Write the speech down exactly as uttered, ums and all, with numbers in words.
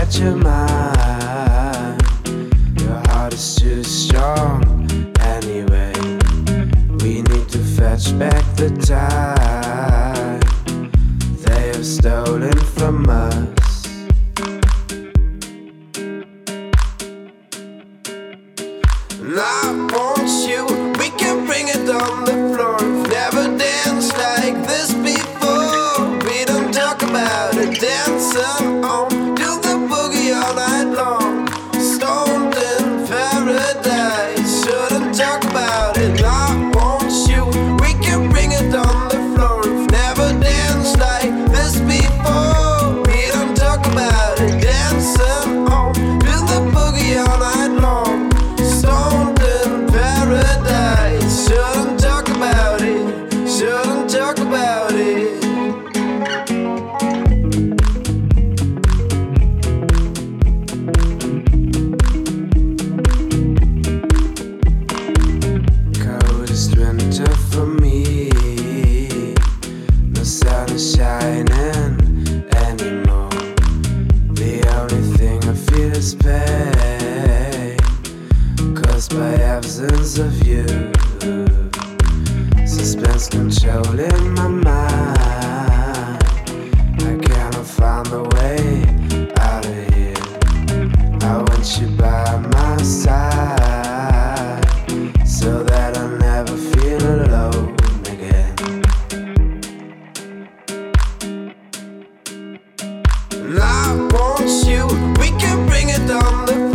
that you're mine. Your heart is too strong anyway. We need to fetch back the time they have stolen from us. And I want you, we can bring it on the floor. We've never danced like this before. We don't talk about it, dancing on, do the boogie all night long. Stoned in paradise, shouldn't talk about it. I want you, we can bring it on the floor. We've never danced like this before. We don't talk about it, dancing on, do the boogie all night long. Stoned in paradise, shouldn't talk about it, shouldn't talk about it. Coldest winter for me, no sun is shining anymore. The only thing I feel is pain, caused by absence of you. Suspense controlling my mind. I cannot find a way out of here. I want you by my side, so that I'll never feel alone again. And I want you, we can bring it on the